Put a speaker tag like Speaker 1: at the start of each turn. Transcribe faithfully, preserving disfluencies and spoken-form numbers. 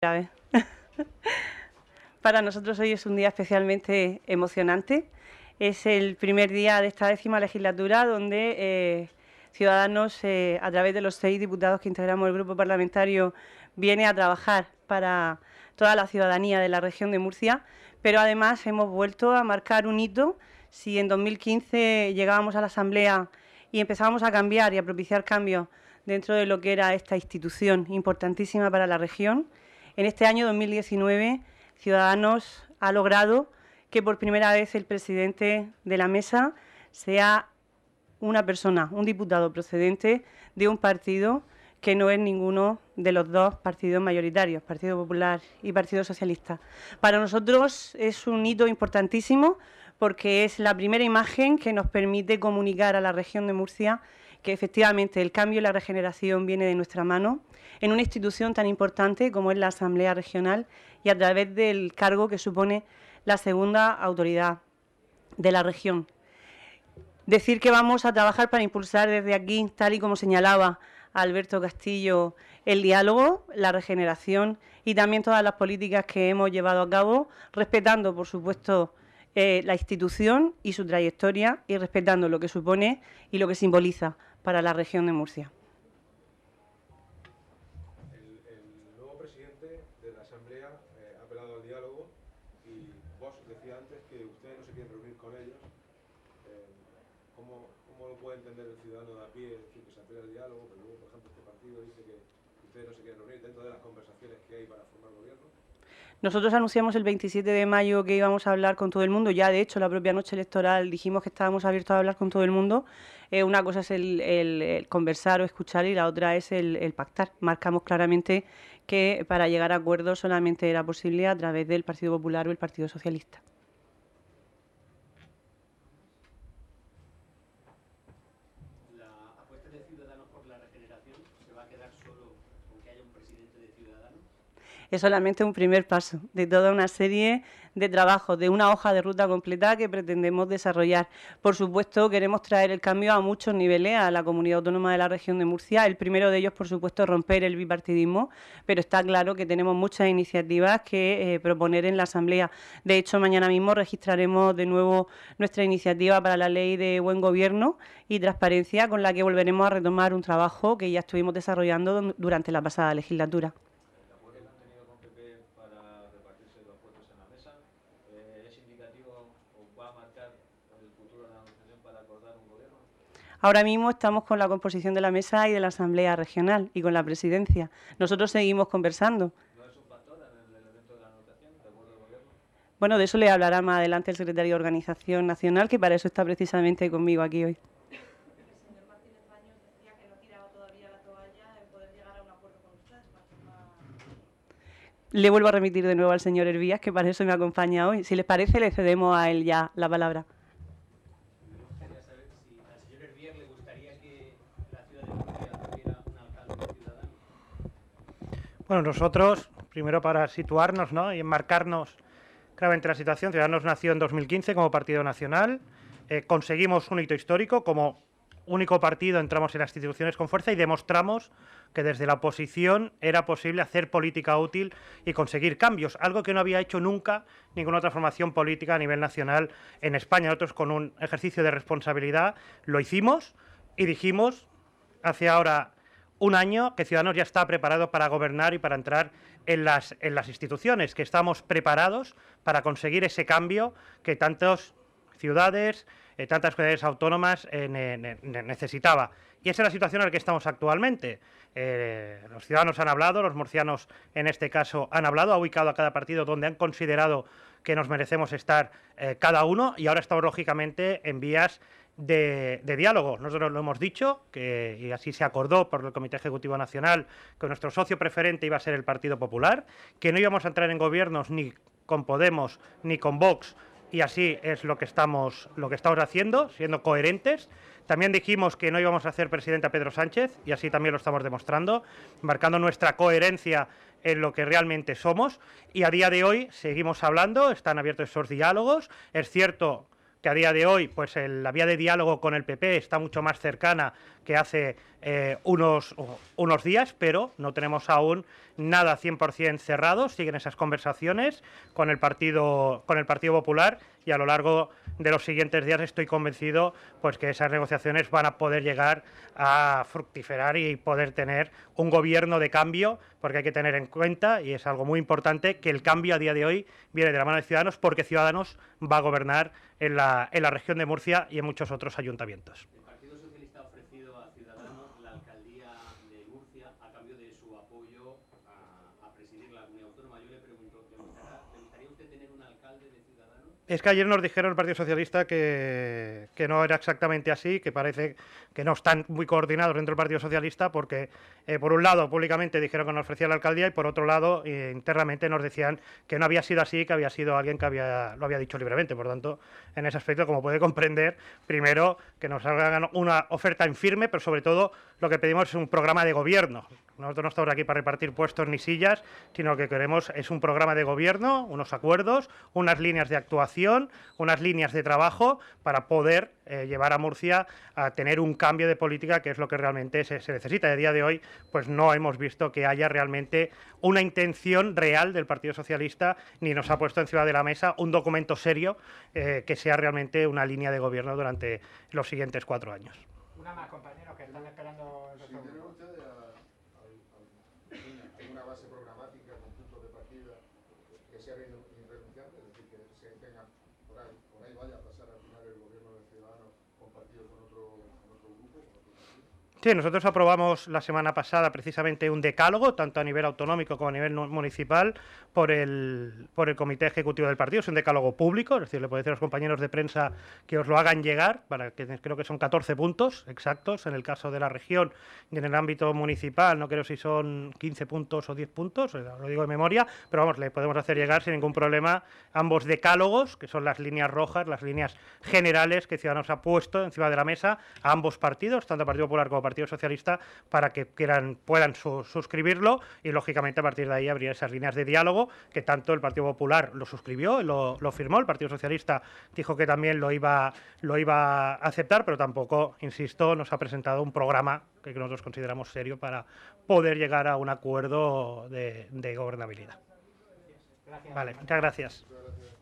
Speaker 1: vez. Para nosotros hoy es un día especialmente emocionante. Es el primer día de esta décima legislatura donde eh, Ciudadanos, eh, a través de los seis diputados que integramos el grupo parlamentario, viene a trabajar para toda la ciudadanía de la región de Murcia, pero además hemos vuelto a marcar un hito. Si en dos mil quince llegábamos a la Asamblea y empezábamos a cambiar y a propiciar cambios dentro de lo que era esta institución importantísima para la región, en este año dos mil diecinueve Ciudadanos ha logrado que por primera vez el presidente de la mesa sea una persona, un diputado procedente de un partido que no es ninguno de los dos partidos mayoritarios, Partido Popular y Partido Socialista. Para nosotros es un hito importantísimo porque es la primera imagen que nos permite comunicar a la región de Murcia que efectivamente el cambio y la regeneración viene de nuestra mano en una institución tan importante como es la Asamblea Regional y a través del cargo que supone la segunda autoridad de la región. Decir que vamos a trabajar para impulsar desde aquí, tal y como señalaba Alberto Castillo, el diálogo, la regeneración y también todas las políticas que hemos llevado a cabo, respetando, por supuesto, eh, la institución y su trayectoria y respetando lo que supone y lo que simboliza para la región de Murcia.
Speaker 2: El, el nuevo presidente de la Asamblea eh, ha apelado al diálogo y vos decía antes que ustedes no se quieren reunir con ellos. Eh, ¿cómo, ¿Cómo lo puede entender el ciudadano de a pie, es decir, que se apela al diálogo, pero luego, por ejemplo, este partido dice que ustedes no se quieren reunir dentro de las conversaciones que hay para formar gobierno?
Speaker 1: Nosotros anunciamos el veintisiete de mayo que íbamos a hablar con todo el mundo. Ya, de hecho, la propia noche electoral dijimos que estábamos abiertos a hablar con todo el mundo. Eh, una cosa es el, el, el conversar o escuchar y la otra es el, el pactar. Marcamos claramente que para llegar a acuerdos solamente era posible a través del Partido Popular o el Partido Socialista.
Speaker 3: ¿La apuesta de Ciudadanos por la regeneración se va a quedar solo con que haya un presidente de Ciudadanos?
Speaker 1: Es solamente un primer paso de toda una serie de trabajos, de una hoja de ruta completa que pretendemos desarrollar. Por supuesto, queremos traer el cambio a muchos niveles a la comunidad autónoma de la región de Murcia. El primero de ellos, por supuesto, es romper el bipartidismo, pero está claro que tenemos muchas iniciativas que eh, proponer en la Asamblea. De hecho, mañana mismo registraremos de nuevo nuestra iniciativa para la Ley de Buen Gobierno y Transparencia, con la que volveremos a retomar un trabajo que ya estuvimos desarrollando durante la pasada legislatura. Ahora mismo estamos con la composición de la mesa y de la Asamblea Regional y con la presidencia. Nosotros seguimos conversando.
Speaker 3: ¿No es un factor en el elemento de la anotación de acuerdo del gobierno?
Speaker 1: Bueno, de eso le hablará más adelante el secretario de Organización Nacional, que para eso está precisamente conmigo aquí hoy.
Speaker 4: El señor Martínez Baños decía que no tiraba todavía la toalla en poder llegar a un acuerdo con ustedes.
Speaker 1: Le vuelvo a remitir de nuevo al señor Hervías, que para eso me acompaña hoy. Si les parece, le cedemos a él ya la palabra.
Speaker 5: Bueno, nosotros, primero para situarnos, ¿no?, y enmarcarnos claramente la situación, Ciudadanos nació en dos mil quince como partido nacional, eh, conseguimos un hito histórico, como único partido entramos en las instituciones con fuerza y demostramos que desde la oposición era posible hacer política útil y conseguir cambios, algo que no había hecho nunca ninguna otra formación política a nivel nacional en España. Nosotros, con un ejercicio de responsabilidad, lo hicimos y dijimos hace ahora un año que Ciudadanos ya está preparado para gobernar y para entrar en las, en las instituciones, que estamos preparados para conseguir ese cambio que tantas ciudades, eh, tantas comunidades autónomas eh, ne, ne, necesitaba. Y esa es la situación en la que estamos actualmente. Eh, los ciudadanos han hablado, los murcianos en este caso han hablado, ha ubicado a cada partido donde han considerado que nos merecemos estar eh, cada uno, y ahora estamos lógicamente en vías De, de diálogo. Nosotros lo hemos dicho, que, y así se acordó por el Comité Ejecutivo Nacional, que nuestro socio preferente iba a ser el Partido Popular, que no íbamos a entrar en gobiernos ni con Podemos ni con Vox, y así es lo que estamos, lo que estamos haciendo, siendo coherentes. También dijimos que no íbamos a hacer presidente a Pedro Sánchez, y así también lo estamos demostrando, marcando nuestra coherencia en lo que realmente somos, y a día de hoy seguimos hablando, están abiertos esos diálogos. Es cierto que a día de hoy pues el, la vía de diálogo con el P P está mucho más cercana que hace eh, unos, unos días, pero no tenemos aún nada cien por cien cerrado. Siguen esas conversaciones con el Partido, con el Partido Popular, y a lo largo de los siguientes días estoy convencido pues que esas negociaciones van a poder llegar a fructiferar y poder tener un gobierno de cambio, porque hay que tener en cuenta, y es algo muy importante, que el cambio a día de hoy viene de la mano de Ciudadanos, porque Ciudadanos va a gobernar en la, en la región de Murcia y en muchos otros ayuntamientos.
Speaker 3: El Partido Socialista ha ofrecido a Ciudadanos la alcaldía de Murcia a cambio de su apoyo a, a presidir la comunidad autónoma. Yo le pregunto, ¿le gustaría, ¿le gustaría usted tener un alcalde de Ciudadanos?
Speaker 5: Es que ayer nos dijeron el Partido Socialista que, que no era exactamente así, que parece que no están muy coordinados dentro del Partido Socialista, porque eh, por un lado públicamente dijeron que nos ofrecía la alcaldía y por otro lado eh, internamente nos decían que no había sido así, que había sido alguien que había, lo había dicho libremente. Por tanto, en ese aspecto, como puede comprender, primero que nos hagan una oferta en firme, pero sobre todo lo que pedimos es un programa de gobierno. Nosotros no estamos aquí para repartir puestos ni sillas, sino que queremos es un programa de gobierno, unos acuerdos, unas líneas de actuación, unas líneas de trabajo para poder eh, llevar a Murcia a tener un cambio de política, que es lo que realmente se, se necesita. A día de hoy, pues no hemos visto que haya realmente una intención real del Partido Socialista, ni nos ha puesto encima de la mesa un documento serio eh, que sea realmente una línea de gobierno durante los siguientes cuatro años.
Speaker 6: Una más, compañeros, que están esperando el
Speaker 2: Si tienen ustedes a, a, a una base programática con puntos de partida que sea irrenunciable, es decir, que se tenga por ahí, por ahí vaya a pasar al final el gobierno de Ciudadanos compartido con otro, con otro grupo, con otro partido.
Speaker 5: Sí, nosotros aprobamos la semana pasada precisamente un decálogo, tanto a nivel autonómico como a nivel municipal, por el, por el Comité Ejecutivo del Partido. Es un decálogo público, es decir, le puedo decir a los compañeros de prensa que os lo hagan llegar, para que creo que son catorce puntos exactos en el caso de la región, y en el ámbito municipal no creo si son quince puntos o diez puntos, lo digo de memoria, pero vamos, le podemos hacer llegar sin ningún problema ambos decálogos, que son las líneas rojas, las líneas generales que Ciudadanos ha puesto encima de la mesa a ambos partidos, tanto el Partido Popular como el Partido Socialista, para que quieran, puedan su, suscribirlo, y lógicamente a partir de ahí abrir esas líneas de diálogo, que tanto el Partido Popular lo suscribió, lo, lo firmó, el Partido Socialista dijo que también lo iba, lo iba a aceptar, pero tampoco, insisto, nos ha presentado un programa que nosotros consideramos serio para poder llegar a un acuerdo de, de gobernabilidad.
Speaker 6: Gracias.
Speaker 5: Vale, muchas gracias.
Speaker 2: Muchas gracias.